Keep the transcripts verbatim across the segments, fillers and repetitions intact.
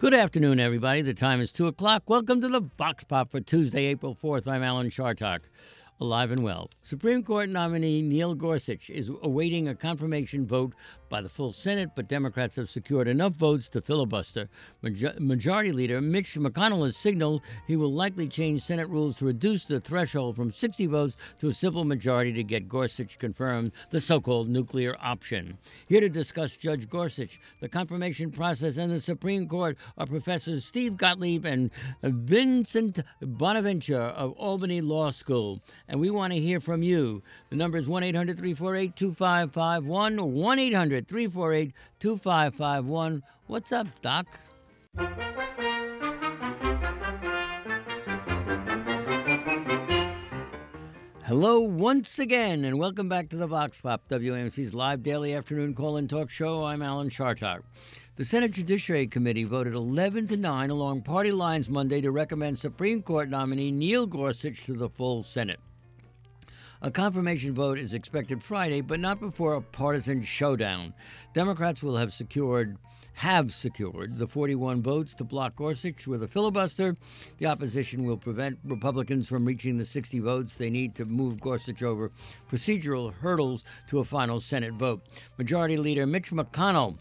Good afternoon, everybody. The time is two o'clock. Welcome to the Vox Pop for Tuesday, April fourth. I'm Alan Chartock, alive and well. Supreme Court nominee Neil Gorsuch is awaiting a confirmation vote by the full Senate, but Democrats have secured enough votes to filibuster. Major- Majority Leader Mitch McConnell has signaled he will likely change Senate rules to reduce the threshold from sixty votes to a simple majority to get Gorsuch confirmed, the so-called nuclear option. Here to discuss Judge Gorsuch, the confirmation process, and the Supreme Court are Professors Steve Gottlieb and Vincent Bonaventure of Albany Law School. And we want to hear from you. The number is one eight hundred three four eight two five five one, one eight hundred three four eight two five five one. What's up, Doc? Hello once again, and welcome back to the Vox Pop, W A M C's live daily afternoon call-in talk show. I'm Alan Chartock. The Senate Judiciary Committee voted eleven to nine along party lines Monday to recommend Supreme Court nominee Neil Gorsuch to the full Senate. A confirmation vote is expected Friday, but not before a partisan showdown. Democrats will have secured have secured the forty-one votes to block Gorsuch with a filibuster. The opposition will prevent Republicans from reaching the sixty votes they need to move Gorsuch over procedural hurdles to a final Senate vote. Majority Leader Mitch McConnell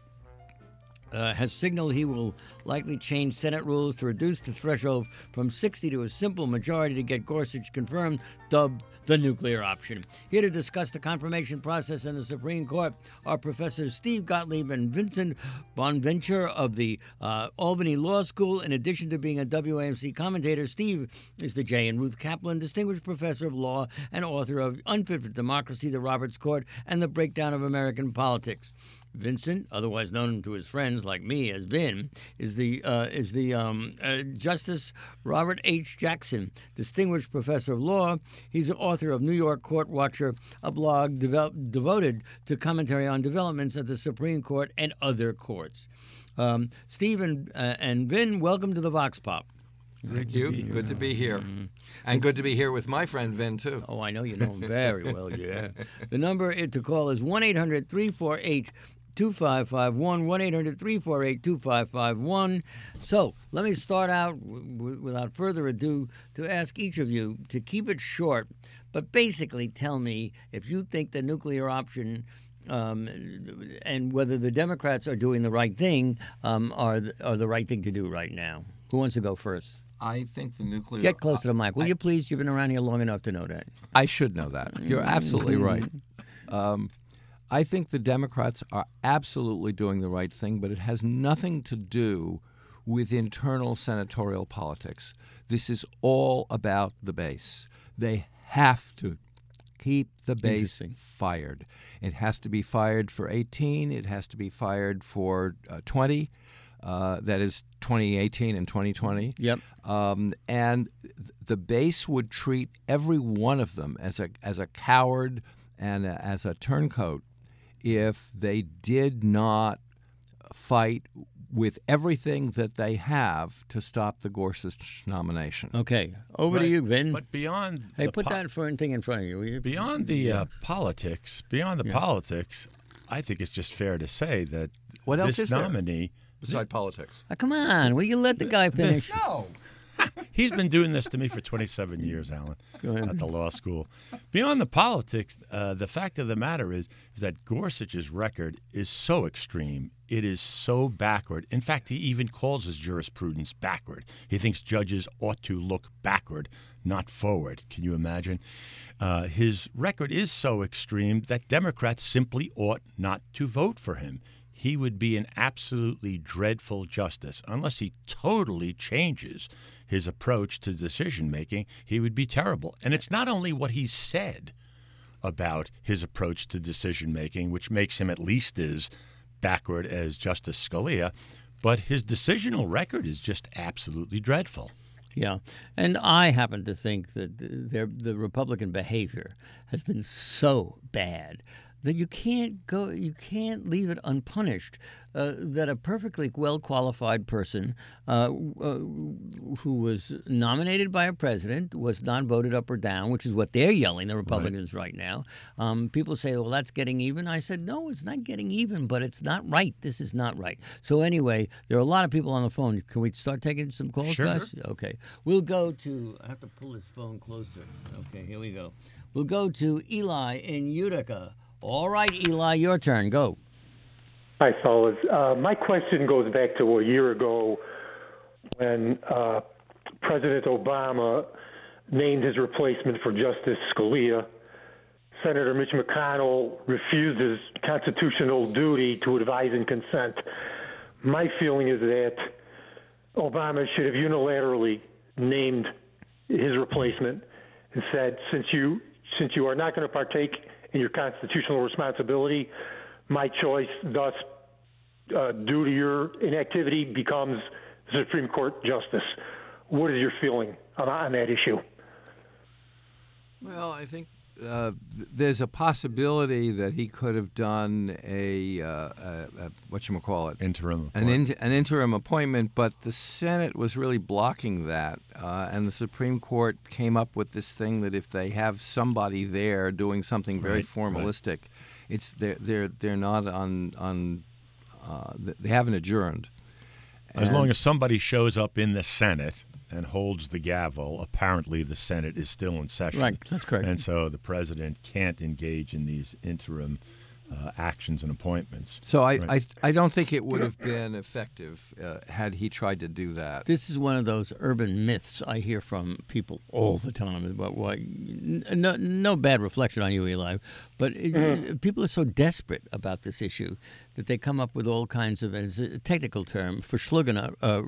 Uh, has signaled he will likely change Senate rules to reduce the threshold from sixty to a simple majority to get Gorsuch confirmed, dubbed the nuclear option. Here to discuss the confirmation process in the Supreme Court are Professors Steve Gottlieb and Vincent Bonaventure of the uh, Albany Law School. In addition to being a W A M C commentator, Steve is the J. and Ruth Kaplan Distinguished Professor of Law and author of Unfit for Democracy, The Roberts Court, and The Breakdown of American Politics. Vincent, otherwise known to his friends like me as Vin, is the uh, is the um, uh, Justice Robert H. Jackson, Distinguished Professor of Law. He's the author of New York Court Watcher, a blog devel- devoted to commentary on developments at the Supreme Court and other courts. Um, Steve and, uh, and Vin, welcome to the Vox Pop. Thank you. Good to be here. Mm-hmm. And good to be here with my friend Vin, too. Oh, I know you know him very well, yeah. The number to call is one eight hundred three four eight two five five one, one eight hundred three four eight two five five one. So let me start out, w- without further ado, to ask each of you to keep it short, but basically tell me if you think the nuclear option Um, and whether the Democrats are doing the right thing, um, are, the, are the right thing to do right now. Who wants to go first? I think the nuclear... Get close to the mic. Will I, you please? You've been around here long enough to know that. I should know that. You're absolutely right. Um, I think the Democrats are absolutely doing the right thing, but it has nothing to do with internal senatorial politics. This is all about the base. They have to keep the base fired. It has to be fired for eighteen. It has to be fired for uh, twenty. Uh, that is twenty eighteen and twenty twenty. Yep. Um, and th- the base would treat every one of them as a as a coward and a, as a turncoat if they did not fight with everything that they have to stop the Gorsuch nomination. Okay. Over right. to you, Vin. But beyond... Hey, the put po- that front thing in front of you, will you? Beyond the yeah. uh, politics, beyond the yeah. politics, I think it's just fair to say that what else this is there? nominee... Beside politics. Oh, come on. Will you let the guy finish? No. He's been doing this to me for twenty-seven years, Alan, Go ahead. at the law school. Beyond the politics, uh, the fact of the matter is, is that Gorsuch's record is so extreme. It is so backward. In fact, he even calls his jurisprudence backward. He thinks judges ought to look backward, not forward. Can you imagine? Uh, his record is so extreme that Democrats simply ought not to vote for him. He would be an absolutely dreadful justice. Unless he totally changes his approach to decision-making, he would be terrible. And it's not only what he said about his approach to decision-making, which makes him at least as backward as Justice Scalia, but his decisional record is just absolutely dreadful. Yeah, and I happen to think that their, the Republican behavior has been so bad that you can't go, you can't leave it unpunished. Uh, that a perfectly well qualified person uh, uh, who was nominated by a president was not voted up or down, which is what they're yelling, the Republicans, right, right now. Um, people say, well, that's getting even. I said, no, it's not getting even, but it's not right. This is not right. So anyway, there are a lot of people on the phone. Can we start taking some calls, Sure. guys? Okay. We'll go to, I have to pull this phone closer. Okay, here we go. We'll go to Eli in Utica. All right, Eli, your turn. Go. Hi, fellas. Uh, my question goes back to a year ago when uh, President Obama named his replacement for Justice Scalia. Senator Mitch McConnell refused his constitutional duty to advise and consent. My feeling is that Obama should have unilaterally named his replacement and said, since you since you are not going to partake in your constitutional responsibility, my choice, thus, uh, due to your inactivity, becomes Supreme Court justice. What is your feeling on, on that issue? Well, I think uh, th- there's a possibility that he could have done a, uh, a, a whatchamacallit, Interim an, in, an interim appointment, but the Senate was really blocking that, uh, and the Supreme Court came up with this thing that if they have somebody there doing something very Right, formalistic, right. it's they're they're they're not on on uh, they haven't adjourned. As And- long as somebody shows up in the Senate and holds the gavel, apparently the Senate is still in session. Right, that's correct. And so the president can't engage in these interim uh, actions and appointments. So I, Right. I I don't think it would have been effective uh, had he tried to do that. This is one of those urban myths I hear from people all the time about why. No, no bad reflection on you, Eli, but it, Mm-hmm. people are so desperate about this issue that they come up with all kinds of, as a technical term, for uh,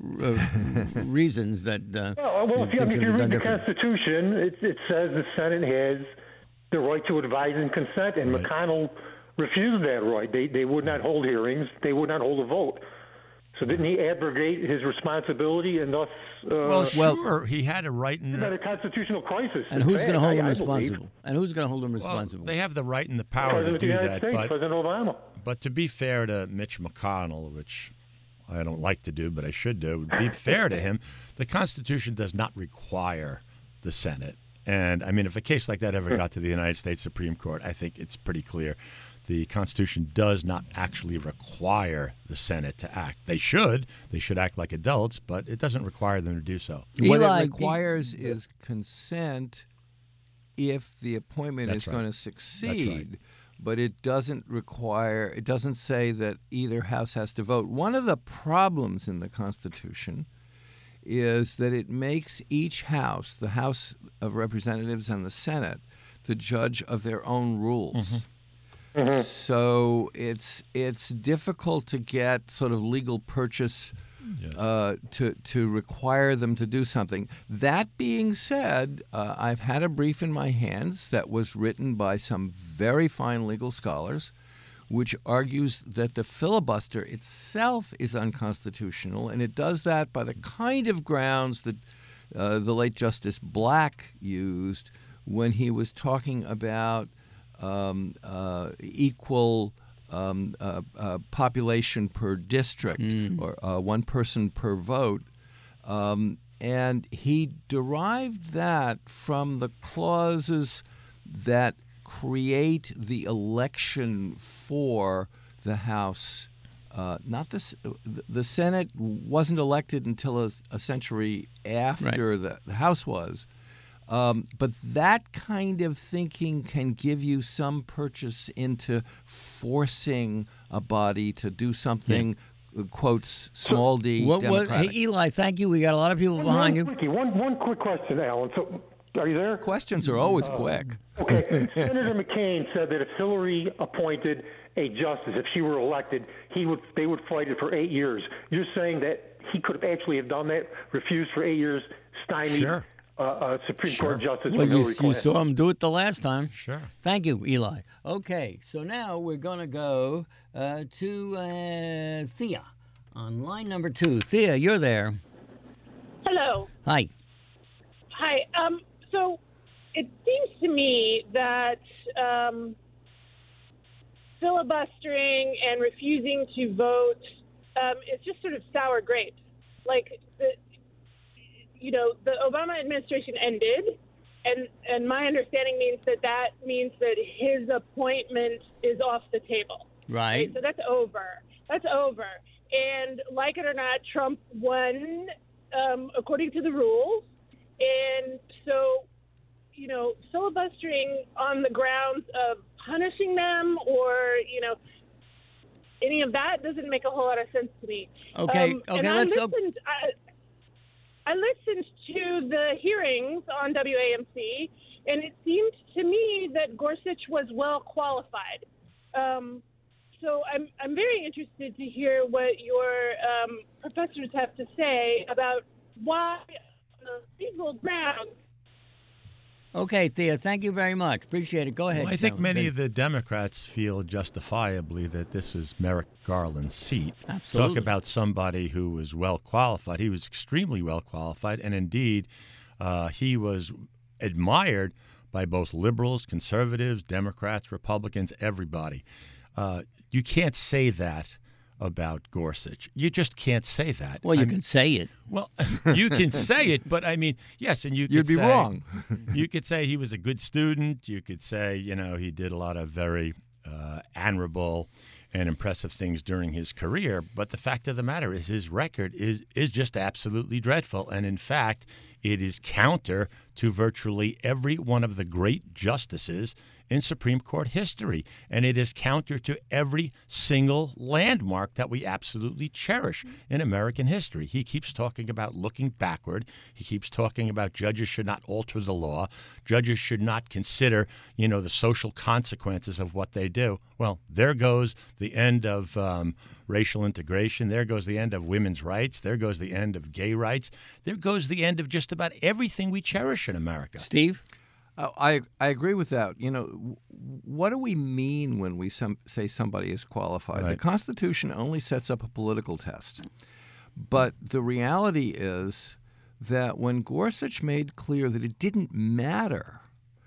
uh, reasons that. Uh, Well, well if, you, I things mean, if should you be read done the different. Constitution, it, it says the Senate has the right to advise and consent, and Right. McConnell refused that right. They they would not hold hearings. They would not hold a vote. So didn't he abrogate his responsibility and thus uh, Well, sure, he had a right in. had a constitutional crisis? And in who's going to fact, hold I- him I responsible? believe. And who's going to hold him Well, responsible? they have the right and the power President to of the do United that, States, but President Obama. but to be fair to Mitch McConnell, which I don't like to do, but I should do, be fair to him, the Constitution does not require the Senate. And, I mean, if a case like that ever got to the United States Supreme Court, I think it's pretty clear. The Constitution does not actually require the Senate to act. They should. They should act like adults, but it doesn't require them to do so. What Eli- it requires is consent if the appointment That's is right. going to succeed. right. But it doesn't require, it doesn't say that either house has to vote. One of the problems in the Constitution is that it makes each house, the House of Representatives and the Senate, the judge of their own rules. So it's it's difficult to get sort of legal purchase Yes. uh, to to require them to do something. That being said, uh, I've had a brief in my hands that was written by some very fine legal scholars, which argues that the filibuster itself is unconstitutional, and it does that by the kind of grounds that uh, the late Justice Black used when he was talking about um, uh, equal um, uh, uh, population per district or uh, one person per vote. Um, and he derived that from the clauses that create the election for the House. Uh, not the, S- the Senate wasn't elected until a, a century after the, the House was. Um, but that kind of thinking can give you some purchase into forcing a body to do something, uh, quotes, small d, What, what, democratic. hey, Eli, thank you. We got a lot of people behind one, you. quickie, one, one quick question, Alan. So, are you there? Questions are always quick. Okay. Senator McCain said that if Hillary appointed a justice, if she were elected, he would they would fight it for eight years. You're saying that he could have actually have done that, refused for eight years, stymied Sure. uh, uh, Supreme Court justice Well, for you, Hillary you Clinton. saw him do it the last time. Sure. Thank you, Eli. Okay, so now we're going to go uh, to uh, Thea on line number two. Thea, you're there. Hello. Hi. Hi. Um, so it seems to me that um, filibustering and refusing to vote um, is just sort of sour grapes. Like, the, you know, the Obama administration ended, and, and my understanding means that that means that his appointment is off the table. Right. So that's over. That's over. And like it or not, Trump won um, according to the rules. And so, you know, filibustering on the grounds of punishing them or, you know, any of that doesn't make a whole lot of sense to me. Okay, Um, okay, and I let's- listened, I, I listened to the hearings on W A M C, and it seemed to me that Gorsuch was well qualified. Um, so I'm I'm very interested to hear what your um, professors have to say about why, on the legal grounds. Okay, Thea, thank you very much. Appreciate it. Go ahead. Well, I think Joe. many of the Democrats feel justifiably that this is Merrick Garland's seat. Absolutely. Talk about somebody who was well qualified. He was extremely well qualified, and indeed, uh, he was admired by both liberals, conservatives, Democrats, Republicans, everybody. Uh, you can't say that about Gorsuch. You just can't say that. Well, you I can mean, say it. Well, you can say it, but I mean, yes, and you could You'd be say, wrong. You could say he was a good student. You could say, you know, he did a lot of very uh, admirable and impressive things during his career. But the fact of the matter is his record is, is just absolutely dreadful. And in fact, it is counter to virtually every one of the great justices in Supreme Court history. And it is counter to every single landmark that we absolutely cherish in American history. He keeps talking about looking backward. He keeps talking about judges should not alter the law. Judges should not consider, you know, the social consequences of what they do. Well, there goes the end of um, racial integration. There goes the end of women's rights. There goes the end of gay rights. There goes the end of just about everything we cherish in America. Steve? Uh, I I agree with that. You know, w- what do we mean when we some, say somebody is qualified? The Right. Constitution only sets up a political test. But the reality is that when Gorsuch made clear that it didn't matter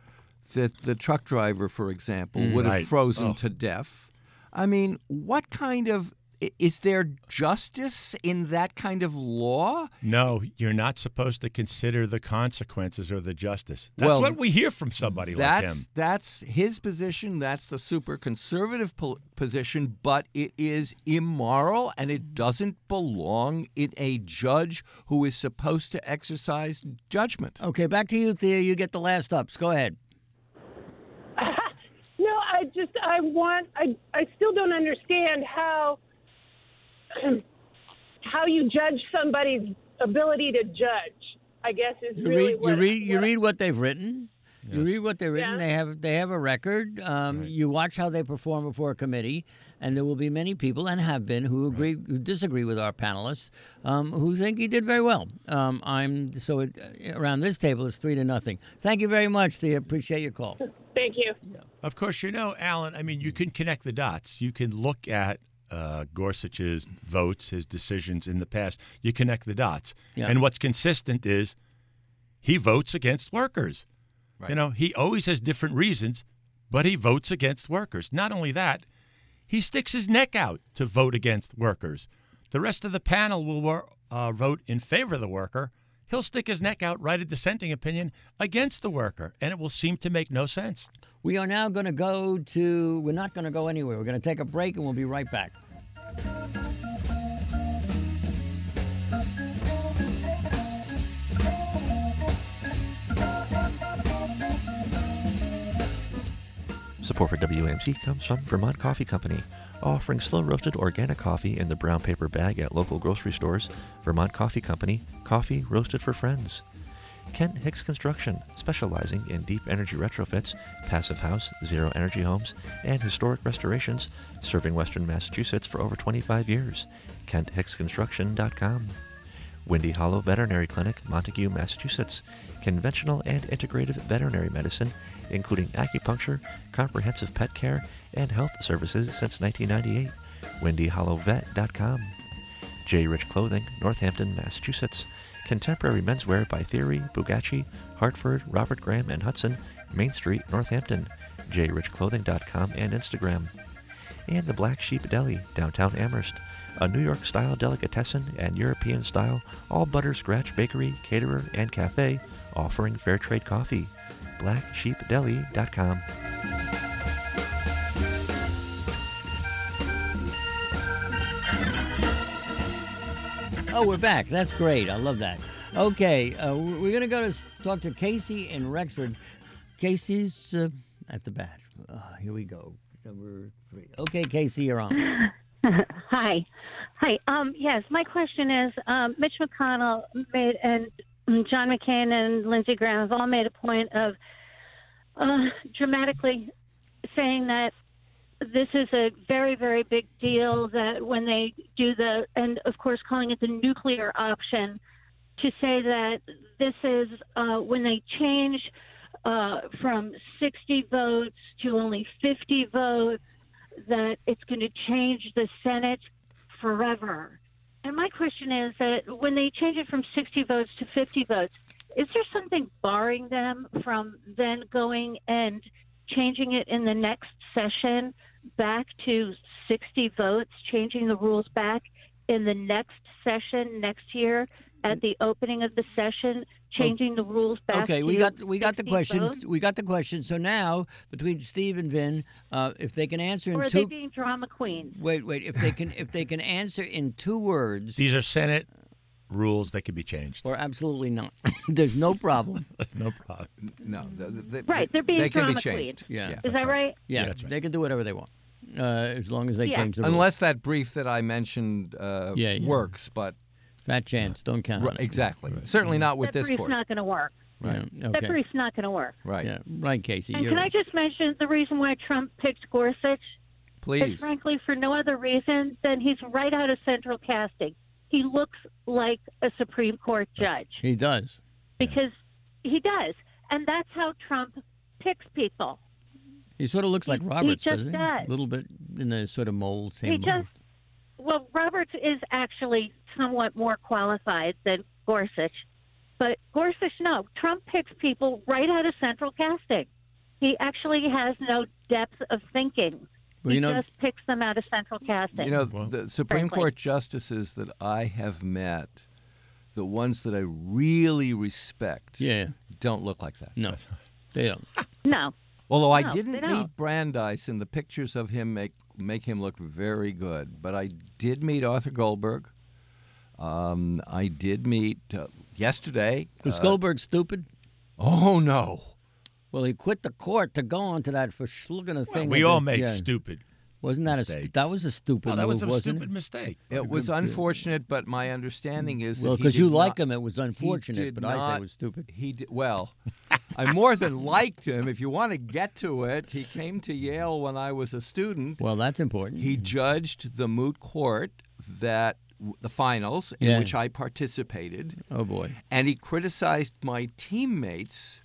that the truck driver, for example, would have right. frozen Oh. to death, I mean, what kind of i- is there justice in that kind of law? No, you're not supposed to consider the consequences or the justice. That's Well, what we hear from somebody That's like him. that's his position. That's the super conservative po- position, but it is immoral and it doesn't belong in a judge who is supposed to exercise judgment. Okay, back to you, Thea. You get the last ups. Go ahead. No, I just I want I I still don't understand how how you judge somebody's ability to judge. I guess is You really read, what you read, you what- read what they've written. You read what they've written. Yeah. They have they have a record. Um, You watch how they perform before a committee, and there will be many people, and have been, who agree, who disagree with our panelists, um, who think he did very well. Um, I'm so it, around this table it's three to nothing. Thank you very much, Thea. Appreciate your call. Thank you. Of course, you know, Alan, I mean, you can connect the dots. You can look at uh, Gorsuch's votes, his decisions in the past. You connect the dots. Yeah. And what's consistent is he votes against workers. You know, he always has different reasons, but he votes against workers. Not only that, he sticks his neck out to vote against workers. The rest of the panel will wor- uh, vote in favor of the worker. He'll stick his neck out, write a dissenting opinion against the worker, and it will seem to make no sense. We are now going to go to. We're not going to go anywhere. We're going to take a break, and we'll be right back. Support for W A M C comes from Vermont Coffee Company, offering slow-roasted organic coffee in the brown paper bag at local grocery stores. Vermont Coffee Company, coffee roasted for friends. Kent Hicks Construction, specializing in deep energy retrofits, passive house, zero energy homes, and historic restorations, serving Western Massachusetts for over twenty-five years. Kent Hicks Construction dot com. Windy Hollow Veterinary Clinic, Montague, Massachusetts. Conventional and integrative veterinary medicine, including acupuncture, comprehensive pet care, and health services since nineteen ninety-eight. Windy Hollow Vet dot com. J. Rich Clothing, Northampton, Massachusetts. Contemporary menswear by Theory, Bugatti, Hartford, Robert Graham, and Hudson. Main Street, Northampton. J Rich Clothing dot com and Instagram. and the Black Sheep Deli, downtown Amherst, a New York-style delicatessen and European-style all-butter-scratch bakery, caterer, and cafe offering fair trade coffee. black sheep deli dot com. Oh, we're back. That's great. I love that. Okay, uh, we're going to go to talk to Casey in Rexford. Casey's uh, at the bat. Uh, here we go. Number three. Okay, Casey, you're on. Hi. Hi. Um, yes, my question is, um, Mitch McConnell made, and John McCain and Lindsey Graham have all made a point of uh, dramatically saying that this is a very, very big deal, that when they do the, and of course calling it the nuclear option, to say that this is uh, when they change uh, from sixty votes to only fifty votes, that it's going to change the Senate forever. And my question is that when they change it from sixty votes to fifty votes, is there something barring them from then going and changing it in the next session back to sixty votes, changing the rules back in the next session next year at the opening of the session, changing the rules back Okay, to we got we got the sixty questions. votes? We got the questions. So now, between Steve and Vin, uh, if they can answer in Or are two they being drama queens? Wait, wait. If they can if they can answer in two words, These are Senate rules that can be changed. or absolutely not. There's no problem. No problem. No, th- th- Right, they're being they can be drama changed. queens. Yeah. Is that right? Yeah, Yeah, that's right. they can do whatever they want, uh, as long as they Yeah. change the rules. Unless that brief that I mentioned uh, Yeah, yeah. works, but Fat chance, don't count on right, it. exactly. Certainly not with That this brief's court. not going to work. Right. That Okay. brief's not going to work. Right. Yeah. Right, Casey. And you're can I right. just mention the reason why Trump picked Gorsuch? It's Please. frankly for no other reason than he's right out of central casting. He looks like a Supreme Court judge He does. because he does. And that's how Trump picks people. He sort of looks like He- he Roberts, just doesn't he? does. A little bit in the sort of mold, same He mold. just, well, Roberts is actually somewhat more qualified than Gorsuch. But Gorsuch, no. Trump picks people right out of central casting. He actually has no depth of thinking. Well, he you know- just picks them out of central casting. You know, the Supreme Frankly. Court justices that I have met, the ones that I really respect, Yeah. don't look like that. No, they don't. no. Although I No, didn't they meet don't. Brandeis, and the pictures of him make make him look very good. But I did meet Arthur Goldberg. Um, I did meet uh, yesterday. Was uh, Goldberg stupid? Oh no! Well, he quit the court to go onto that for sh- looking at a thing. We with all a- make yeah. stupid. Wasn't that a mistakes. stu- that was a stupid Oh, that was move, a wasn't stupid it? mistake. It was unfortunate, but my understanding is Well, that he because you did like not- him, it was he unfortunate, did but I say not- it was stupid. He did well. I more than liked him. If you want to get to it, he came to Yale when I was a student. Well, that's important. He judged the moot court that the finals in Yeah. which I participated, Oh boy. and he criticized my teammates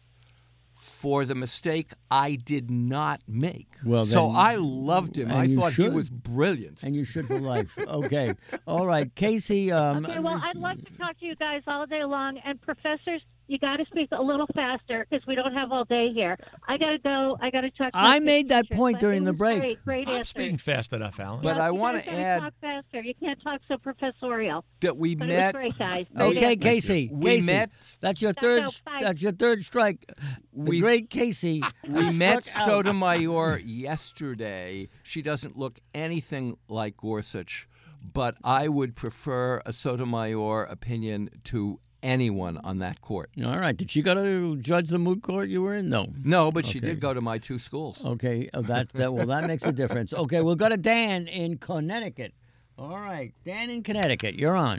for the mistake I did not make. Well, so then- I loved him. and I you thought he should. was brilliant. And you should for life. Okay. All right, Casey. Um, Okay, well, I'd love to talk to you guys all day long. And professors, you got to speak a little faster because we don't have all day here. I got to go. I got to talk to I my made that teachers, point but during it the was break. Great, great I'm answers. speaking fast enough, Alan. But Yeah, I you wanna guys gotta add- talk faster. You can't talk so professorial. That we But met. it was great, guys. Great okay, answers. Casey. We Casey, met- That's your No, third. no, bye. That's your third strike. The We- great Casey. We met struck out. Sotomayor yesterday. She doesn't look anything like Gorsuch, but I would prefer a Sotomayor opinion to anyone on that court. All right. Did she go to judge the moot court you were in? No. No, but she Okay. did go to my two schools. Okay. Oh, that that well that makes a difference. Okay, we'll go to Dan in Connecticut. All right, Dan in Connecticut. You're on.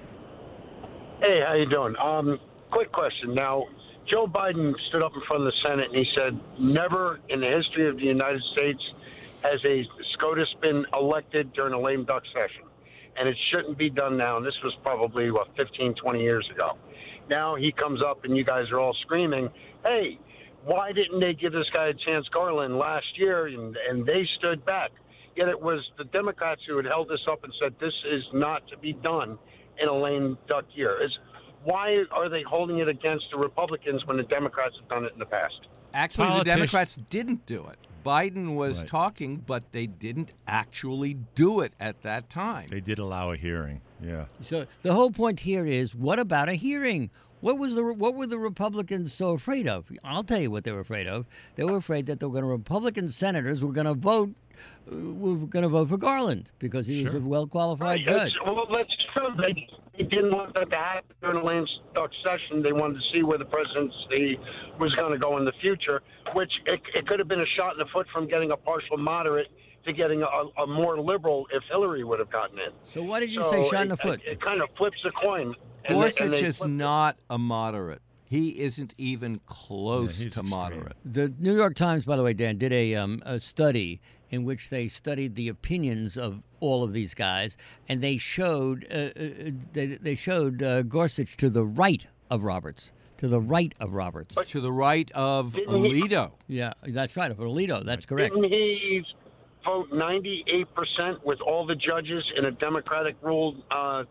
Hey, how you doing? Um, quick question. Now, Joe Biden stood up in front of the Senate and he said, never in the history of the United States has a SCOTUS been elected during a lame duck session. And it shouldn't be done now. And this was probably, what, fifteen, twenty years ago. Now he comes up and you guys are all screaming, hey, why didn't they give this guy a chance, Garland, last year? And, and they stood back. Yet it was the Democrats who had held this up and said this is not to be done in a lame duck year. Is why are they holding it against the Republicans when the Democrats have done it in the past? Actually, the Politician- Democrats didn't do it. Biden was Right. talking, but they didn't actually do it at that time. They did allow a hearing. Yeah. So the whole point here is, what about a hearing? What was the what were the Republicans so afraid of? I'll tell you what they were afraid of. They were afraid that the Republican senators were going to vote uh, were going to vote for Garland because he was Sure. a well qualified Right, judge. it's- Well, that's true. They, they didn't want that to happen during the lame duck session. They wanted to see where the presidency was going to go in the future, which it, it could have been a shot in the foot from getting a partial moderate to getting a, a more liberal if Hillary would have gotten in. So why did you So say shot it, in the foot? It, it kind of flips the coin. and they- Gorsuch and they is flipped it. not a moderate. He isn't even close Yeah, he's to extreme. moderate. The New York Times, by the way, Dan, did a, um, a study in which they studied the opinions of all of these guys, and they showed uh, uh, they, they showed uh, Gorsuch to the right of Roberts, to the right of Roberts. To the right of Didn't he- Alito. Yeah, that's right, of Alito. That's correct. Didn't he vote ninety-eight percent with all the judges in a Democratic ruled uh,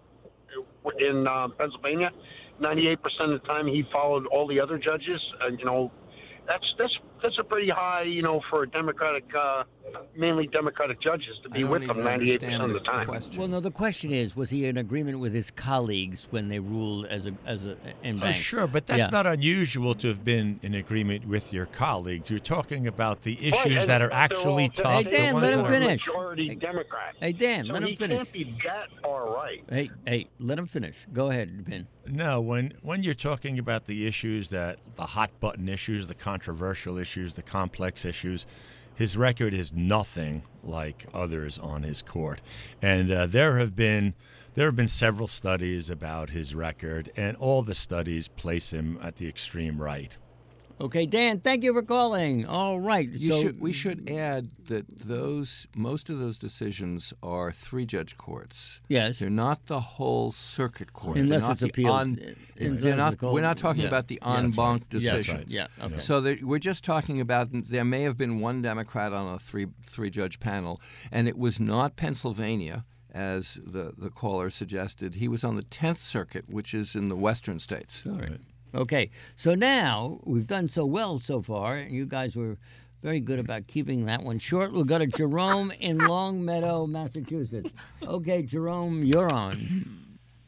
in uh, Pennsylvania? ninety-eight percent of the time he followed all the other judges. Uh, you know, that's that's that's a pretty high, you know, for a Democratic, uh, mainly Democratic judges to I be don't with even them ninety-eight percent understand of the time. question. Well, no. The question is, was he in agreement with his colleagues when they ruled as a as a in Oh, bank? sure, but that's Yeah. not unusual to have been in agreement with your colleagues. You're talking about the issues Right, and that are they're actually all- tough. Hey, the Dan, ones let him that are- finish. Majority Hey- Democrat. Hey, Dan, so let him he finish. can't be that far right. Hey, hey, let him finish. Go ahead, Ben. No, when when you're talking about the issues that the hot button issues, the controversial issues, the complex issues, his record is nothing like others on his court. And uh, there have been there have been several studies about his record, and all the studies place him at the extreme right. Okay, Dan, thank you for calling. All right. You so should, we should add that those most of those decisions are three-judge courts. Yes. They're not the whole circuit court. Unless They're not it's the appealed. En, Unless they're it's not, called- we're not talking yeah. about the Yeah, en that's banc right. Yeah, that's decisions. right. Yeah, okay. So that we're just talking about there may have been one Democrat on a three three-judge panel, and it was not Pennsylvania, as the, the caller suggested. He was on the tenth Circuit, which is in the western states. All right. Okay, so now we've done so well so far, and you guys were very good about keeping that one short. We'll go to Jerome in Long Meadow, Massachusetts. Okay, Jerome, you're on.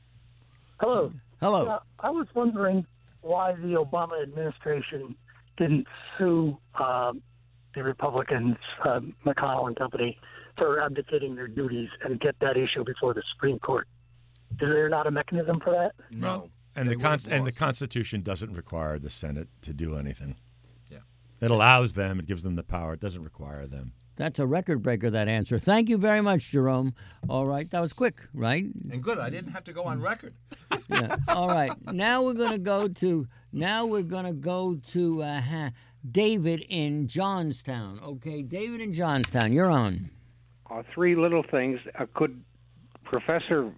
Hello. Hello. Uh, I was wondering why the Obama administration didn't sue uh, the Republicans, uh, McConnell and company, for abdicating their duties and get that issue before the Supreme Court. Is there not a mechanism for that? No. And They the would have con- and the lost. Constitution doesn't require the Senate to do anything. Yeah. It allows them. It gives them the power. It doesn't require them. That's a record breaker, that answer. Thank you very much, Jerome. All right, that was quick, right? And good, I didn't have to go on record. Yeah. All right. Now we're going to go to now we're going to go to uh, ha- David in Johnstown. Okay, David in Johnstown, you're on. Uh, three little things. Uh, could Professor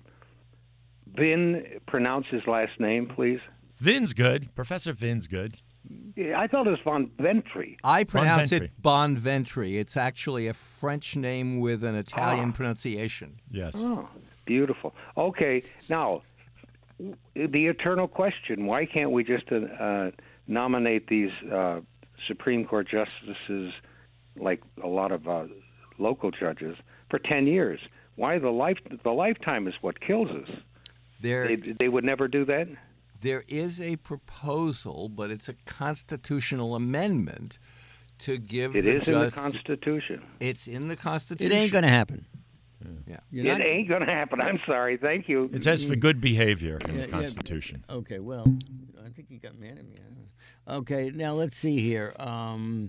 Vin pronounce his last name, please? Vin's good. Professor Vin's good. Yeah, I thought it was Von Ventry. I pronounce Bonventry. it Bon Ventry. It's actually a French name with an Italian Ah. pronunciation. Yes. Oh, beautiful. Okay, now, w- the eternal question, why can't we just uh, uh, nominate these uh, Supreme Court justices like a lot of uh, local judges for ten years? Why the life the lifetime is what kills us. There, They, they would never do that? there is a proposal, but it's a constitutional amendment to give It the is in the just- Constitution. It's in the Constitution. It ain't going to happen. Yeah. You're It not- ain't going to happen. I'm sorry. Thank you. It says for good behavior in Yeah, the yeah. Constitution. Okay, well, I think you got mad at me. Okay, now let's see here. Um,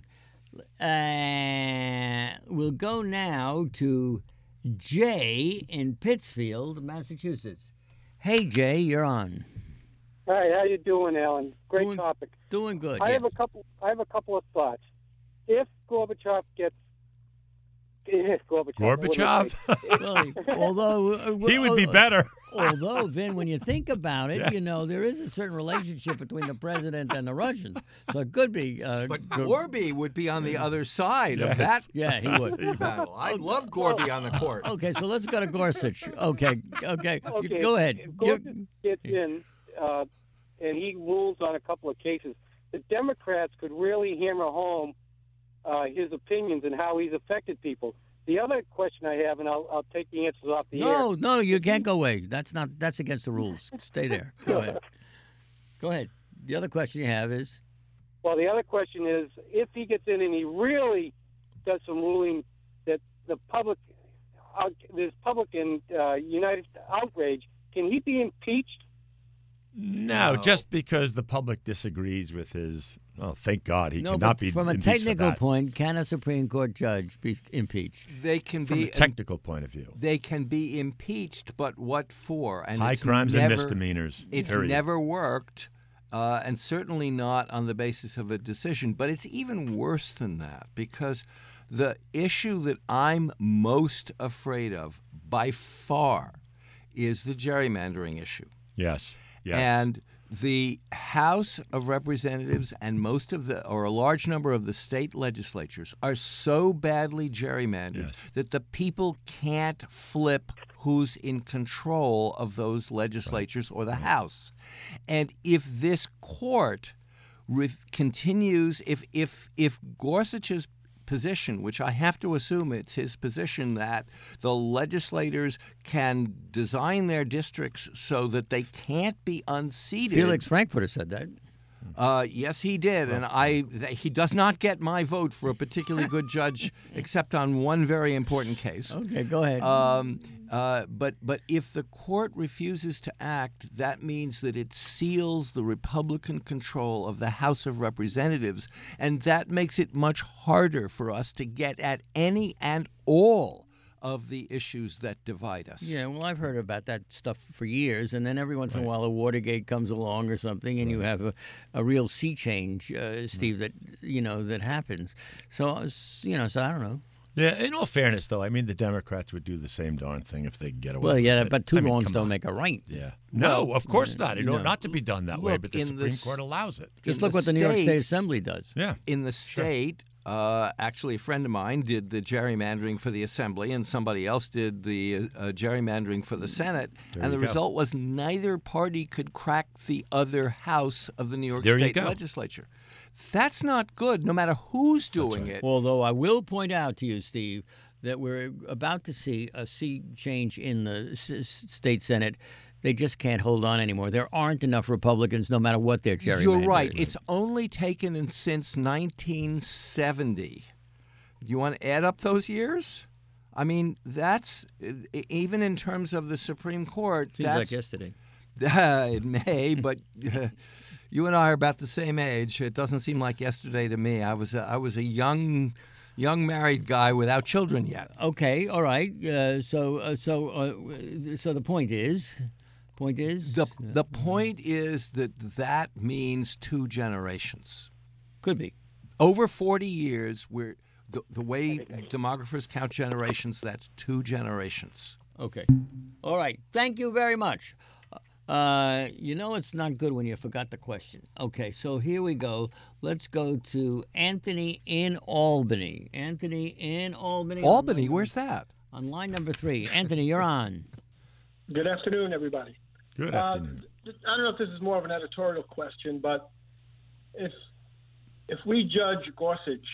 uh, we'll go now to Jay in Pittsfield, Massachusetts. Hey, Jay, you're on. Hi, how you doing, Alan? Great Doing- topic. Doing good. I yeah. have a couple. I have a couple of thoughts. If Gorbachev gets, if Gorbachev, Gorbachev? Well, although uh, He would be uh, better. Although, Vin, when you think about it, Yeah. you know there is a certain relationship between the president and the Russians, so it could be. Uh, But Gor- Gorby would be on the other side of Yes. that yeah, he would. battle. I love Gorby on the court. Okay, so let's go to Gorsuch. Okay, okay, Okay, go ahead. If You- Gorsuch gets in, uh, and he rules on a couple of cases, the Democrats could really hammer home uh, his opinions and how he's affected people. The other question I have, and I'll, I'll take the answers off the air. No, no, you can't go away. That's not. That's against the rules. Stay there. Go ahead. Go ahead. The other question you have is. Well, the other question is, if he gets in and he really does some ruling that the public, uh, this public and uh, United outrage, can he be impeached? No, No. just because the public disagrees with his. Oh, thank God he No, cannot but be from a impeached for technical that. point, can a Supreme Court judge be impeached? They can From be a technical point of view. They can be impeached, but what for? And High it's crimes and never, misdemeanors, It's period. never worked, uh, and certainly not on the basis of a decision. But it's even worse than that, because the issue that I'm most afraid of, by far, is the gerrymandering issue. Yes. Yes. And the House of Representatives and most of the, or a large number of the state legislatures are so badly gerrymandered Yes. that the people can't flip who's in control of those legislatures or the House. And if this court ref- continues, if if if Gorsuch's position, which I have to assume it's his position, that the legislators can design their districts so that they can't be unseated. Felix Frankfurter said that. Uh, yes, he did, and I th- he does not get my vote for a particularly good judge, except on one very important case. Okay, go ahead. Um, uh, but but if the court refuses to act, that means that it seals the Republican control of the House of Representatives, and that makes it much harder for us to get at any and all of the issues that divide us. Yeah, well, I've heard about that stuff for years, and then every once in a while a Watergate comes along or something, and you have a, a real sea change, uh, Steve, that you know that happens. So uh, s- you know, so I don't know. Yeah, in all fairness, though, I mean, the Democrats would do the same darn thing if they could get away Well, with yeah, it. but two I mean, wrongs come don't on. make a right. Yeah. No, Well, of course not. It no. ought not to be done that way, Look, but the in Supreme this- Court allows it. Just In look the what the New York State state- Assembly does. Yeah. In the state, uh, actually, a friend of mine did the gerrymandering for the Assembly, and somebody else did the uh, gerrymandering for the Senate. There and the you go. result was neither party could crack the other house of the New York There you State go. Legislature. That's not good, no matter who's doing it. Although I will point out to you, Steve, that we're about to see a sea change in the s- s- state Senate. They just can't hold on anymore. There aren't enough Republicans, no matter what their gerrymandering. You're right. It's only taken in since nineteen seventy. You want to add up those years? I mean, that's e- even in terms of the Supreme Court. Seems that's, like yesterday. Uh, it may, but uh, you and I are about the same age. It doesn't seem like yesterday to me. I was a, I was a young, young married guy without children yet. Okay, all right. Uh, so, uh, so, uh, so the point is, point is, The the point is that that means two generations. could be. Over forty years, we're the, the way demographers count generations, that's two generations. Okay. All right. Thank you very much. Uh, you know it's not good when you forgot the question. Okay, so here we go. Let's go to Anthony in Albany. Anthony in Albany. Albany, where's that? On line number three. Anthony, you're on. Good afternoon, everybody. Good Uh, afternoon. I don't know if this is more of an editorial question, but if if we judge Gorsuch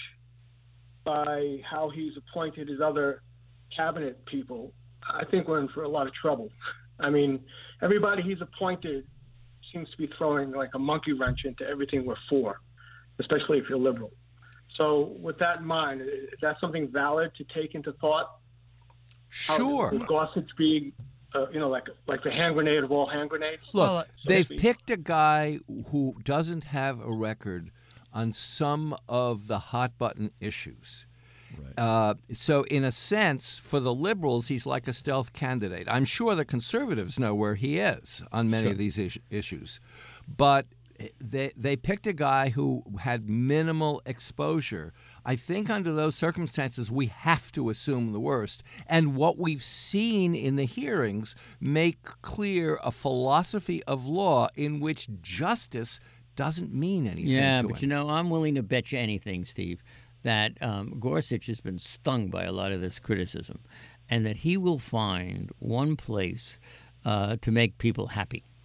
by how he's appointed his other cabinet people, I think we're in for a lot of trouble. I mean, everybody he's appointed seems to be throwing like a monkey wrench into everything we're for, especially if you're liberal. So with that in mind, is that something valid to take into thought? Sure. How, would Gorsuch be, uh, you know, like like the hand grenade of all hand grenades? Look, so to they've speak? picked a guy who doesn't have a record on some of the hot button issues. Right. Uh, so, in a sense, for the liberals, he's like a stealth candidate. I'm sure the conservatives know where he is on many Sure. of these is- issues. But they, they picked a guy who had minimal exposure. I think under those circumstances, we have to assume the worst. And what we've seen in the hearings make clear a philosophy of law in which justice doesn't mean anything Yeah, to but him. you know, I'm willing to bet you anything, Steve, that um, Gorsuch has been stung by a lot of this criticism, and that he will find one place uh, to make people happy.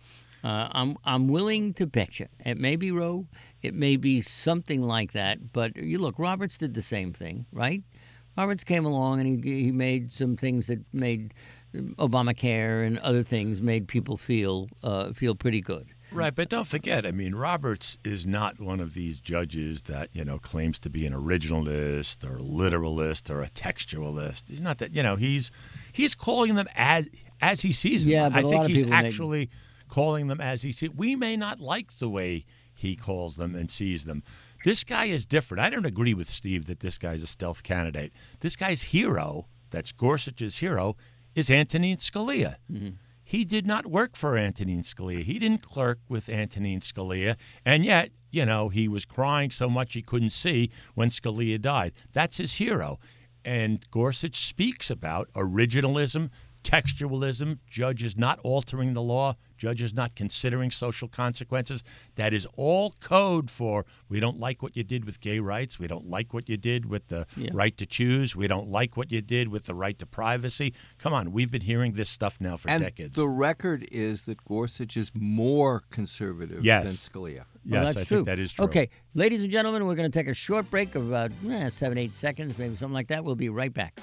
Uh, I'm I'm willing to bet you. It may be Roe. It may be something like that. But you look, Roberts did the same thing, right? Roberts came along and he he made some things that made Obamacare and other things made people feel uh, feel pretty good. Right, but don't forget, I mean, Roberts is not one of these judges that, you know, claims to be an originalist or a literalist or a textualist. He's not that, you know, he's he's calling them as as he sees them. Yeah, but I a think lot of he's people make- actually calling them as he sees. We may not like the way he calls them and sees them. This guy is different. I don't agree with Steve that this guy's a stealth candidate. This guy's hero, that's Gorsuch's hero, is Antonin Scalia. Mm-hmm. He did not work for Antonin Scalia. He didn't clerk with Antonin Scalia. And yet, you know, he was crying so much he couldn't see when Scalia died. That's his hero. And Gorsuch speaks about originalism, textualism, judges not altering the law, judges not considering social consequences. That is all code for we don't like what you did with gay rights. We don't like what you did with the Yeah. right to choose. We don't like what you did with the right to privacy. Come on, we've been hearing this stuff now for and decades. the record is that Gorsuch is more conservative Yes. than Scalia. Yes, Well, that's I true. think that is true. Okay, ladies and gentlemen, we're going to take a short break of about eh, seven, eight seconds, maybe something like that. We'll be right back.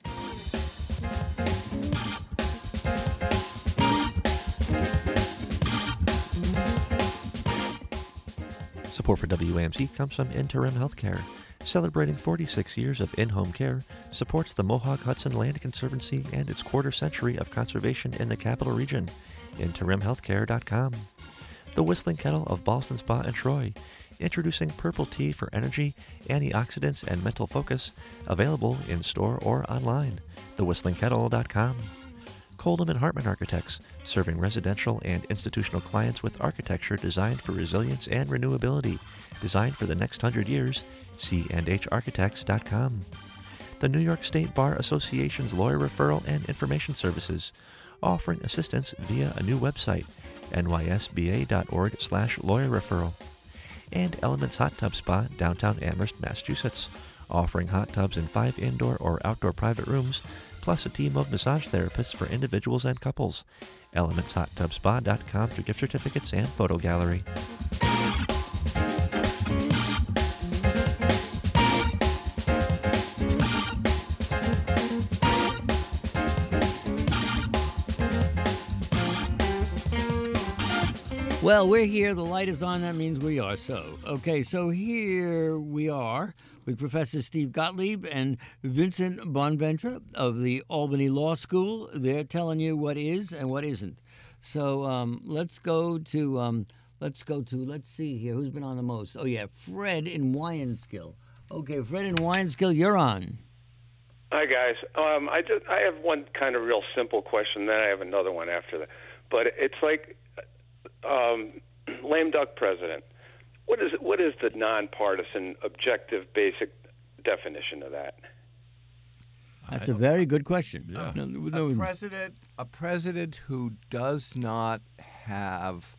Support for W A M C comes from Interim Healthcare. Celebrating forty-six years of in-home care, supports the Mohawk Hudson Land Conservancy and its quarter century of conservation in the capital region. interim healthcare dot com. The Whistling Kettle of Ballston Spa and Troy, introducing purple tea for energy, antioxidants, and mental focus, available in store or online. the whistling kettle dot com. Coldham and Hartman Architects, serving residential and institutional clients with architecture designed for resilience and renewability, designed for the next hundred years. c and h architects dot com. The New York State Bar Association's lawyer referral and information services, offering assistance via a new website, n y s b a dot org slash lawyer referral. And Elements Hot Tub Spa, downtown Amherst, Massachusetts, offering hot tubs in five indoor or outdoor private rooms, plus a team of massage therapists for individuals and couples. elements hot tub spa dot com for gift certificates and photo gallery. Well, we're here. The light is on. That means we are so. Okay, so here we are with Professor Steve Gottlieb and Vincent Bonventre of the Albany Law School. They're telling you what is and what isn't. So um, let's go to, um, let's go to, let's see here. Who's been on the most? Oh, yeah, Fred in Wyanskill. Okay, Fred in Wyanskill, you're on. Hi, guys. Um, I just I have one kind of real simple question, then I have another one after that. But it's like um, lame duck president. What is what is the nonpartisan, objective, basic definition of that? That's a very good question. Yeah. No, no, A president, a president who does not have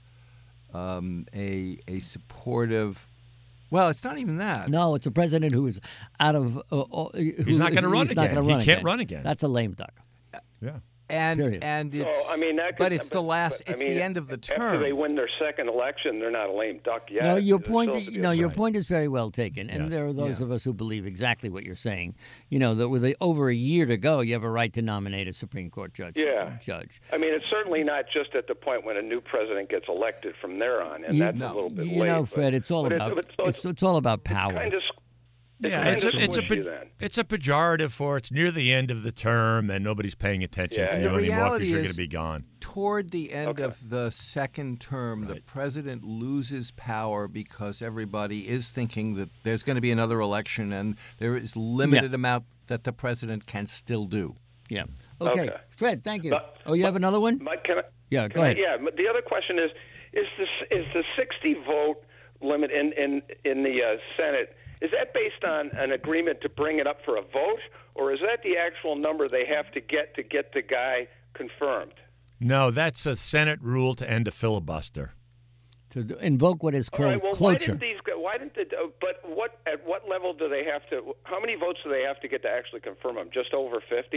um, a a supportive. Well, it's not even that. No, it's a president who is out of. Uh, uh, He's not going to run he's not again. gonna He run can't again. run again. That's a lame duck. Yeah. And Period. and So, it's I mean, that could, but it's the last. but, I it's mean, the end of the After term. they win their second election, they're not a lame duck yet. No, your They're point. supposed to be No, a- your Right. point is very well taken, and Yes. there are those Yeah. of us who believe exactly what you're saying. You know that with a, over a year to go, you have a right to nominate a Supreme Court judge. Yeah. Judge. I mean, it's certainly not just at the point when a new president gets elected from there on, and You- that's no, a little bit you late. know, but- Fred, it's all but about it's, so it's, it's all about power. kind of, it's Yeah, kind it's a, of it's, a, squishy pe- then. it's a pejorative for it's near the end of the term and nobody's paying attention Yeah, to yeah. you The anymore because reality you're going is- to be gone. Toward the end Okay. of the second term, the Right. president loses power because everybody is thinking that there's going to be another election, and there is limited Yeah. amount that the president can still do. Yeah. Okay. Okay. Fred, thank you. But- oh, you have another one? My, can I, Yeah. can Go I- ahead. yeah, but the other question is: Is this is the sixty vote limit in in in the uh, Senate? Is that based on an agreement to bring it up for a vote, or is that the actual number they have to get to get the guy confirmed? No, that's a Senate rule to end a filibuster. To d- invoke what is All called right. Well, why cloture. didn't these? go- Why didn't the? Uh, but what? At what level do they have to? How many votes do they have to get to actually confirm them? Just over fifty?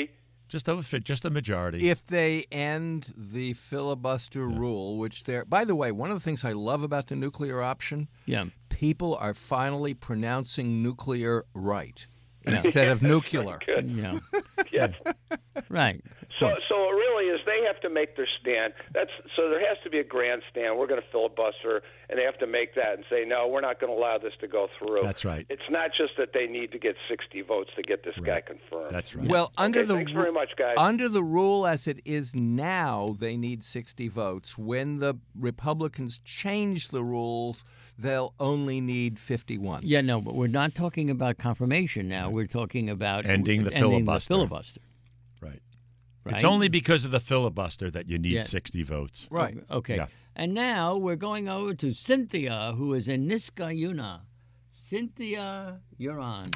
Just over, just a majority. If they end the filibuster yeah. rule, which they're, by the way, one of the things I love about the nuclear option, yeah. people are finally pronouncing nuclear right yeah. instead of nuclear. Good. Yeah. Yes. Right. So, so it really is. They have to make their stand. That's so. There has to be a grandstand. We're going to filibuster, and they have to make that and say, no, we're not going to allow this to go through. That's right. It's not just that they need to get sixty votes to get this right. guy confirmed. That's right. Well, under okay, the thanks very much, guys. Under the rule as it is now, they need sixty votes. When the Republicans change the rules, they'll only need fifty-one. Yeah, no, but we're not talking about confirmation now. We're talking about ending the ending filibuster. The filibuster. Right. Right? It's only because of the filibuster that you need yeah. sixty votes. Right. Okay. Yeah. And now we're going over to Cynthia, who is in Niskayuna. Cynthia, you're on.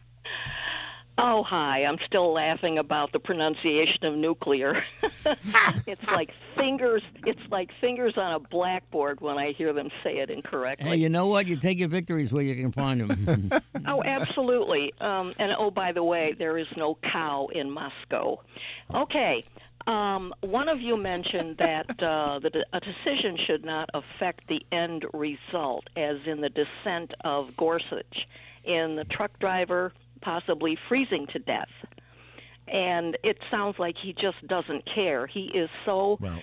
Oh, hi. I'm still laughing about the pronunciation of nuclear. It's like fingers it's like fingers on a blackboard when I hear them say it incorrectly. Hey, you know what? You take your victories where you can find them. Oh, absolutely. Um, and, oh, by the way, there is no cow in Moscow. Okay. Um, one of you mentioned that uh, the, a decision should not affect the end result, as in the dissent of Gorsuch in the truck driver possibly freezing to death. And it sounds like he just doesn't care. He is so well,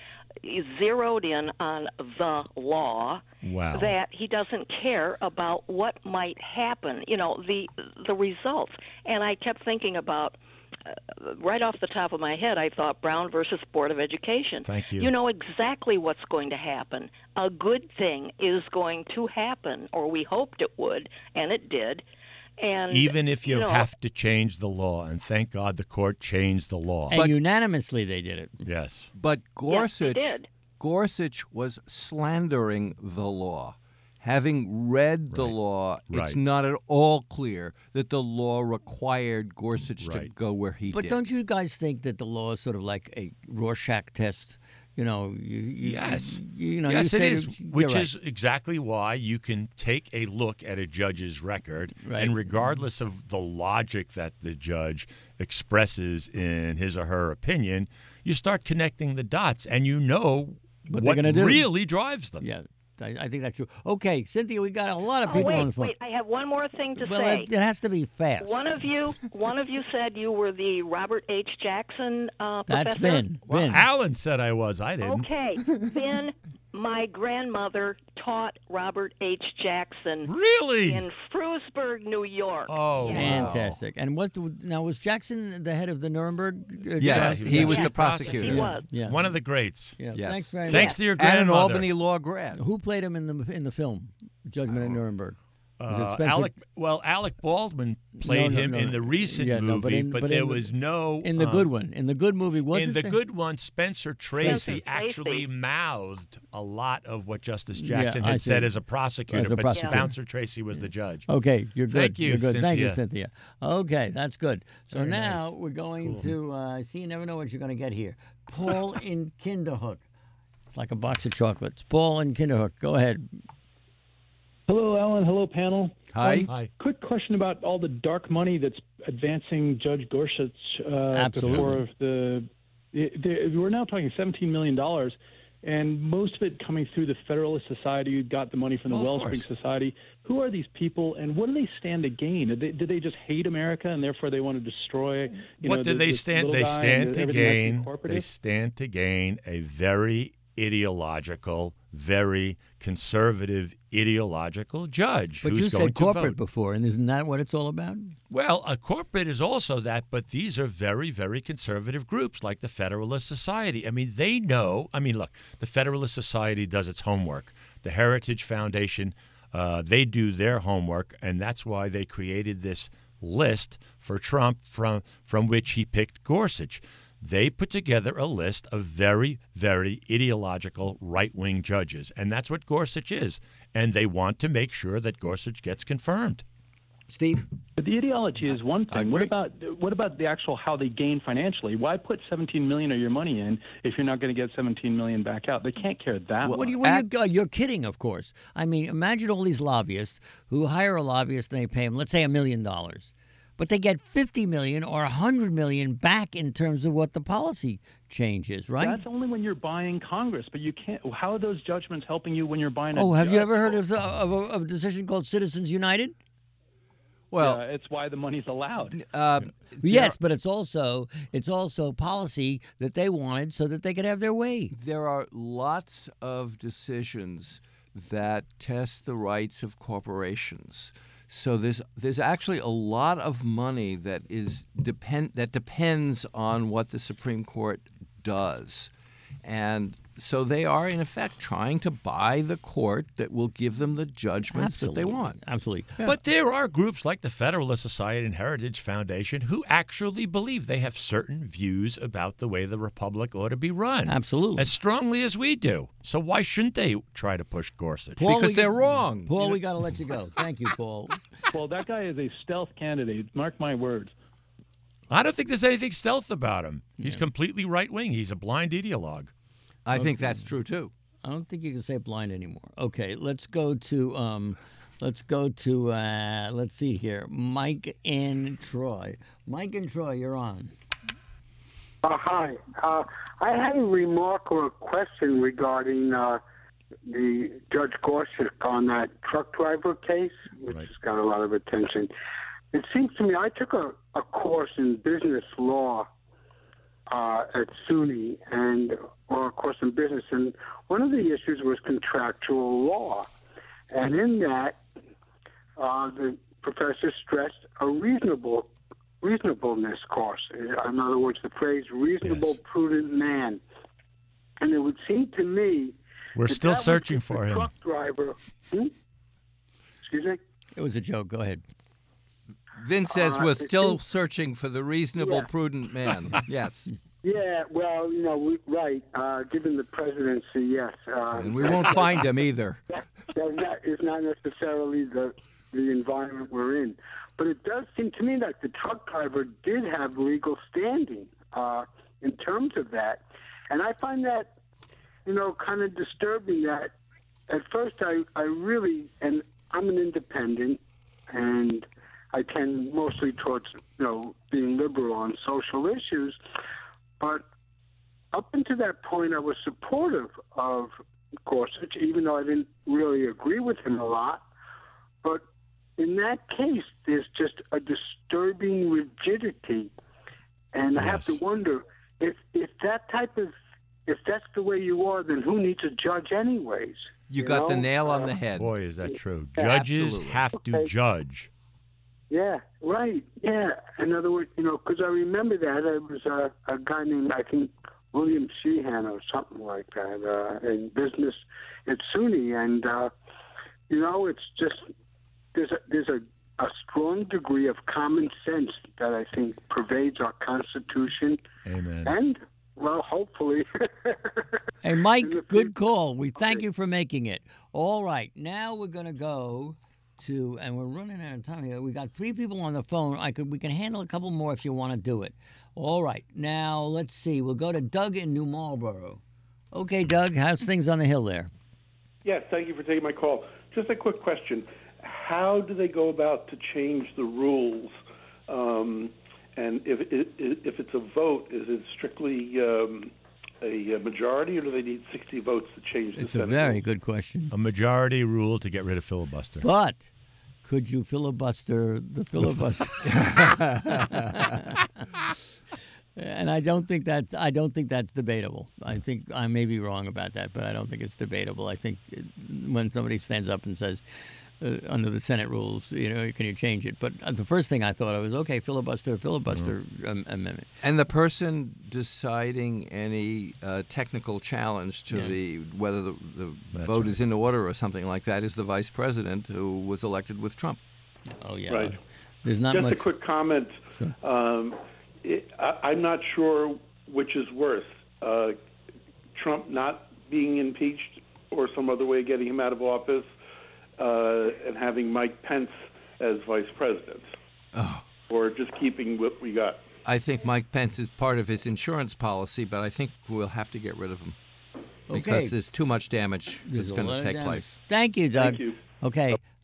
zeroed in on the law wow. that he doesn't care about what might happen, you know, the the results. And I kept thinking about, uh, right off the top of my head, I thought Brown versus Board of Education. Thank you. You know exactly what's going to happen. A good thing is going to happen, or we hoped it would, and it did. And, even if you, you know, have to change the law, and thank God the court changed the law. And but, unanimously they did it. Yes. But Gorsuch, yes, did. Gorsuch was slandering the law. Having read the right. law, it's right. not at all clear that the law required Gorsuch right. to go where he but did. But don't you guys think that the law is sort of like a Rorschach test? You know, you, you, yes, you, you know, yes, you it say is, to, which right. is exactly why you can take a look at a judge's record, right. and regardless of the logic that the judge expresses in his or her opinion, you start connecting the dots, and you know what, what they're gonna do. really drives them. Yeah. I, I think that's true. Okay, Cynthia, we got a lot of oh, people wait, on the phone. Wait, I have one more thing to well, say. It, it has to be fast. One of you, one of you said you were the Robert H. Jackson uh, professor. That's Vin. Well, Vin. Alan said I was. I didn't. Okay, Vin. My grandmother taught Robert H. Jackson. Really? In Frewsburg, New York. Oh, yeah. Fantastic. Wow. And what the, now was Jackson the head of the Nuremberg? Uh, yes, trial? he yeah. was yes, the prosecutor. He was. Yeah. One of the greats. Yeah. Yes. Thanks very Thanks much. to your And grandmother. an Albany law grad. Who played him in the in the film Judgment at Nuremberg? Was it Uh, Spencer- Alec, well, Alec Baldwin played No, no, him no. in the recent Yeah, movie, no, but in- but, but there in the- was no in the um, good one. In the good movie, wasn't in the there? good one, Spencer Tracy Spencer actually Tracy. mouthed a lot of what Justice Yeah, Jackson I had said see. as a prosecutor, As a but prosecutor. Spencer Tracy was the judge. Okay, you're good. Thank you, You're good. Thank you, Cynthia. Cynthia. Okay, that's good. So Very now nice. we're going Cool. to uh, see. You never know what you're going to get here. Paul in Kinderhook. It's like a box of chocolates. Paul in Kinderhook. Go ahead. Hello, Alan. Hello, panel. Hi. Um, Hi. Quick question about all the dark money that's advancing Judge Gorsuch uh, Absolutely. before the, the, the. We're now talking seventeen million dollars, and most of it coming through the Federalist Society, who got the money from the Well, of Wellspring course. Society. Who are these people, and what do they stand to gain? Do they, do they just hate America, and therefore they want to destroy? You what know, do the- they this stand? little They guy stand and to everything has gain. be corporative? They stand to gain a very ideological, very conservative ideological judge. But who's you going said to corporate vote. before, and isn't that what it's all about? Well, a corporate is also that, but these are very, very conservative groups like the Federalist Society. I mean, they know. I mean, look, the Federalist Society does its homework. The Heritage Foundation, uh, they do their homework, and that's why they created this list for Trump from from which he picked Gorsuch. They put together a list of very, very ideological right-wing judges, and that's what Gorsuch is. And they want to make sure that Gorsuch gets confirmed. Steve? But the ideology is one I thing. What agree. about what about the actual how they gain financially? Why put seventeen million of your money in if you're not going to get seventeen million back out? They can't care that What much. do you, what do you, uh, you're kidding, of course. I mean, imagine all these lobbyists who hire a lobbyist and they pay him, let's say, a million dollars. but they get fifty million or one hundred million back in terms of what the policy change is, right? That's only when you're buying Congress, but you can't. How are those judgments helping you when you're buying? Oh, a have you judge? ever heard of, the, of, a, of a decision called Citizens United? Well, yeah, it's why the money's allowed. Uh, yes, but it's also it's also policy that they wanted so that they could have their way. There are lots of decisions that test the rights of corporations. So there's there's actually a lot of money that is depend that depends on what the Supreme Court does. And so they are, in effect, trying to buy the court that will give them the judgments Absolutely. that they want. Absolutely. Yeah. But there are groups like the Federalist Society and Heritage Foundation who actually believe they have certain views about the way the republic ought to be run. Absolutely. As strongly as we do. So why shouldn't they try to push Gorsuch? Paul, because we they're got- wrong. Paul, we got to let you go. Thank you, Paul. Well, that guy is a stealth candidate. Mark my words. I don't think there's anything stealth about him. He's completely right-wing. He's a blind ideologue. I think that's true, too. I don't think you can say blind anymore. Okay, let's go to um, let's go to uh, let's see here, Mike and Troy. Mike and Troy, you're on. Uh, hi. Uh, I had a remark or a question regarding uh, the Judge Gorsuch on that truck driver case, which Right. has got a lot of attention. It seems to me I took a, a course in business law uh, at SUNY, and or a course in business, and one of the issues was contractual law, and in that, uh, the professor stressed a reasonable reasonableness course. In other words, the phrase "reasonable, Yes. prudent man," and it would seem to me We're that still that was searching the for him. Truck driver. Hmm? Excuse me. It was a joke. Go ahead. Vince says Uh, we're it still seems- searching for the reasonable, Yeah. prudent man. Yes. Yeah, well, you know, we, right. Uh, given the presidency, yes. Uh, And we won't find him either. That, that not, is not necessarily the the environment we're in, but it does seem to me that the truck driver did have legal standing uh, in terms of that, and I find that, you know, kind of disturbing. That at first I I really, and I'm an independent, and I tend mostly towards, you know, being liberal on social issues. But up until that point, I was supportive of Gorsuch, even though I didn't really agree with him a lot. But in that case, there's just a disturbing rigidity. And I have to Yes. wonder, if, if that type of, if that's the way you are, then who needs a judge anyways? You got the know? nail on Uh, the head. Boy, is that true. Yeah, Judges absolutely. have to Okay. judge. Yeah, right. Yeah. In other words, you know, because I remember that it was a, a guy named, I think, William Sheehan or something like that uh, in business at SUNY, and uh, you know, it's just there's a, there's a, a strong degree of common sense that I think pervades our Constitution, Amen. and well, hopefully. Hey, In the Mike, future. good call. We thank you for making it. All right, now we're going to go to, and we're running out of time here. We got three people on the phone. I could, we can handle a couple more if you want to do it. All right, now let's see. We'll go to Doug in New Marlboro. Okay, Doug, how's things on the Hill there? Yes, thank you for taking my call. Just a quick question. How do they go about to change the rules? Um, and if, if if it's a vote, is it strictly um, a majority, or do they need sixty votes to change the It's a Senate very rules? good question. A majority rule to get rid of filibuster. But could you filibuster the filibuster? And I don't think that's I don't think that's debatable. I think I may be wrong about that, but I don't think it's debatable. I think it, when somebody stands up and says, uh, under the Senate rules, you know, can you change it? But uh, the first thing I thought of was, okay, filibuster, filibuster um, amendment. And the person deciding any uh, technical challenge to Yeah. the whether the, the That's vote right. is in order or something like that is the vice president who was elected with Trump. Oh yeah, Right. There's not Just much. a quick comment. Sure. Um, it, I, I'm not sure which is worse, uh, Trump not being impeached or some other way of getting him out of office, uh, and having Mike Pence as vice president, Oh. or just keeping what we got. I think Mike Pence is part of his insurance policy, but I think we'll have to get rid of him because Okay. there's too much damage There's that's a going lot to of take damage. place. Thank you, Doug. Thank you. Okay,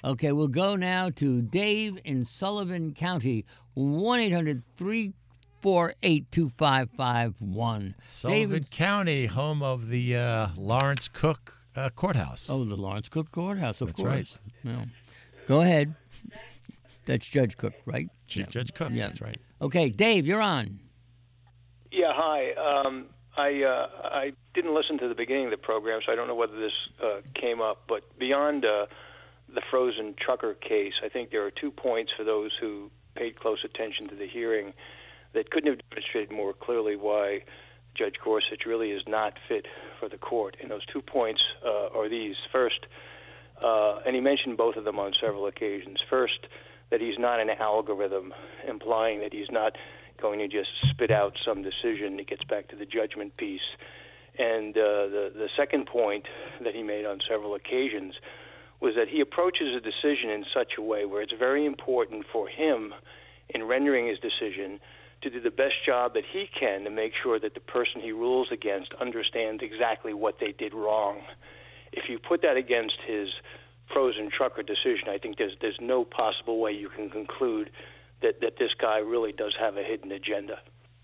Okay, we'll go now to Dave in Sullivan County, one eight hundred three four eight two five five one. Sullivan David, County, home of the uh, Lawrence Cook uh, Courthouse. Oh, the Lawrence Cook Courthouse, of That's course. right. Yeah. Go ahead. That's Judge Cook, right? Chief yeah. Judge Cook, yeah. That's right. Okay, Dave, you're on. Yeah, hi. Um, I uh, I didn't listen to the beginning of the program, so I don't know whether this uh, came up. But beyond uh, the frozen trucker case, I think there are two points for those who paid close attention to the hearing that couldn't have demonstrated more clearly why Judge Gorsuch really is not fit for the court. And those two points uh, are these. First, uh, and he mentioned both of them on several occasions. First, that he's not an algorithm, implying that he's not going to just spit out some decision. It gets back to the judgment piece. And uh, the, the second point that he made on several occasions was that he approaches a decision in such a way where it's very important for him in rendering his decision to do the best job that he can to make sure that the person he rules against understands exactly what they did wrong. If you put that against his frozen trucker decision, I think there's there's no possible way you can conclude that, that this guy really does have a hidden agenda.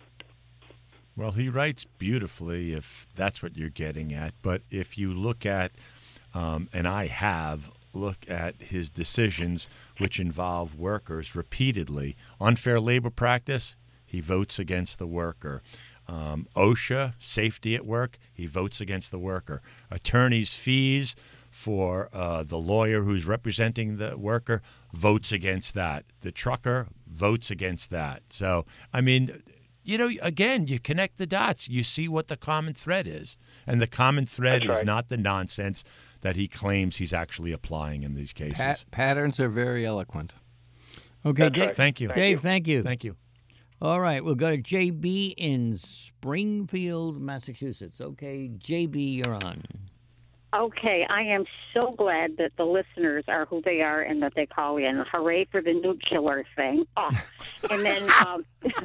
Well, he writes beautifully, if that's what you're getting at. But if you look at, um, and I have, look at his decisions which involve workers repeatedly. Unfair labor practice, he votes against the worker. Um, OSHA, safety at work, he votes against the worker. Attorney's fees for uh, the lawyer who's representing the worker, votes against that. The trucker votes against that. So, I mean, you know, again, you connect the dots. You see what the common thread is. And the common thread That's right. is not the nonsense that he claims he's actually applying in these cases. Pat- patterns are very eloquent. Okay, That's Dave. right. Thank you. Dave, thank you. Thank you. All right, we'll go to J B in Springfield, Massachusetts. Okay, J B, you're on. Okay, I am so glad that the listeners are who they are and that they call in. Hooray for the nuclear thing. Oh. And then, um,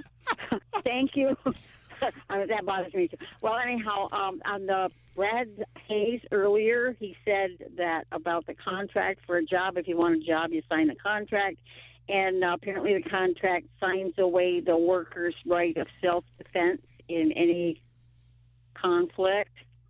thank you. I mean, that bothers me too. Well, anyhow, um, on the Brad Hayes earlier, he said that about the contract for a job. If you want a job, you sign a contract. And uh, apparently the contract signs away the worker's right of self-defense in any conflict.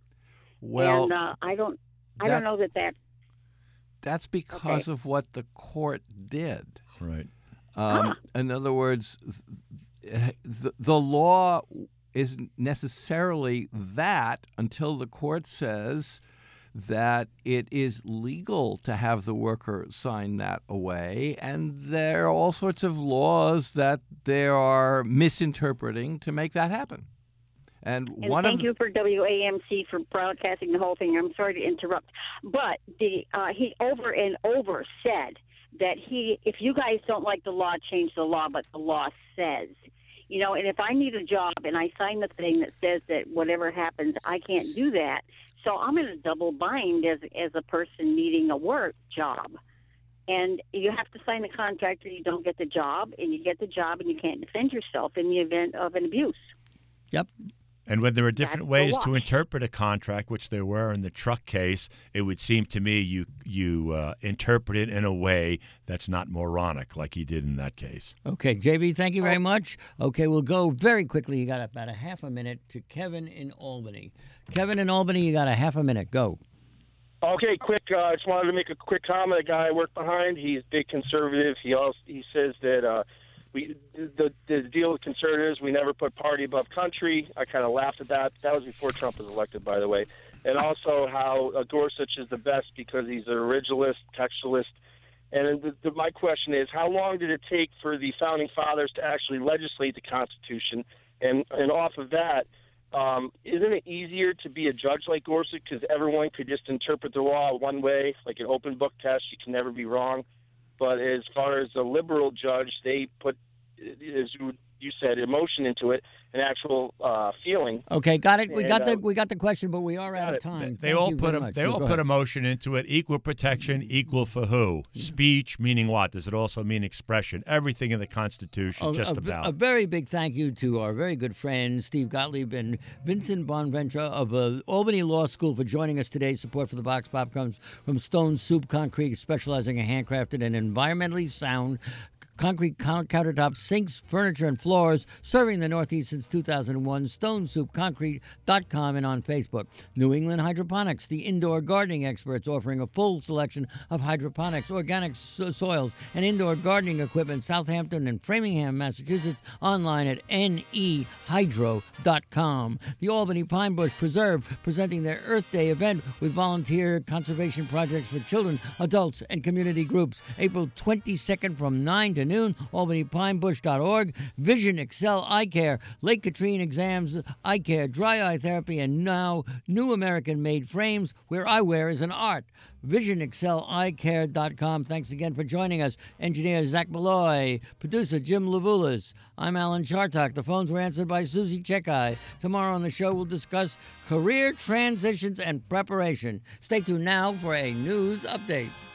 Well, and uh, I don't, I that- don't know that that. That's because Okay. of what the court did. Right. Um, Ah. In other words, th- the, the law isn't necessarily that until the court says that it is legal to have the worker sign that away. And there are all sorts of laws that they are misinterpreting to make that happen. And, And one thank of you for W A M C for broadcasting the whole thing. I'm sorry to interrupt, but the uh, he over and over said that he, if you guys don't like the law, change the law, but the law says, you know, and if I need a job and I sign the thing that says that whatever happens, I can't do that. So I'm in a double bind as as a person needing a work job. And you have to sign the contract or you don't get the job, and you get the job and you can't defend yourself in the event of an abuse. Yep. And when there are different That's the ways law. to interpret a contract, which there were in the truck case, it would seem to me you you uh, interpret it in a way that's not moronic, like he did in that case. Okay, J B, thank you very much. Okay, we'll go very quickly. You got about a half a minute to Kevin in Albany. Kevin in Albany, you got a half a minute. Go. Okay, quick. Uh, I just wanted to make a quick comment. The guy I work behind, he's a big conservative. He also he says that uh, we the the deal with conservatives, we never put party above country. I kind of laughed at that. That was before Trump was elected, by the way. And also how uh, Gorsuch is the best because he's an originalist, textualist. And the, the, my question is, how long did it take for the founding fathers to actually legislate the Constitution? And and off of that, um, isn't it easier to be a judge like Gorsuch because everyone could just interpret the law one way, like an open book test? You can never be wrong. But as far as a liberal judge, they put, as you, you said, emotion into it, an actual uh, feeling. Okay, got it. We And, got the uh, we got the question, but we are out of time. They Thank all you put very a, much. they Yeah, all go put ahead. emotion into it. Equal protection, equal for who? Speech, meaning what? Does it also mean expression? Everything in the Constitution, A- just a, about. A very big thank you to our very good friends Steve Gottlieb and Vincent Bonventure of uh, Albany Law School for joining us today. Support for the Vox Pop comes from Stone Soup Concrete, specializing in handcrafted and environmentally sound concrete countertops, sinks, furniture, and floors, serving the Northeast since two thousand one. stone soup concrete dot com and on Facebook. New England Hydroponics, the indoor gardening experts, offering a full selection of hydroponics, organic so- soils, and indoor gardening equipment. Southampton and Framingham, Massachusetts. Online at N E hydro dot com. The Albany Pine Bush Preserve, presenting their Earth Day event with volunteer conservation projects for children, adults, and community groups. April twenty-second from nine to noon, albany pine bush dot org. Vision Excel Eye Care, Lake Katrine Exams, Eye Care, Dry Eye Therapy, and now New American Made Frames, where eyewear is an art. vision excel eye care dot com. Thanks again for joining us. Engineer Zach Malloy, producer Jim Lavulas. I'm Alan Chartok. The phones were answered by Susie Chekai. Tomorrow on the show, we'll discuss career transitions and preparation. Stay tuned now for a news update.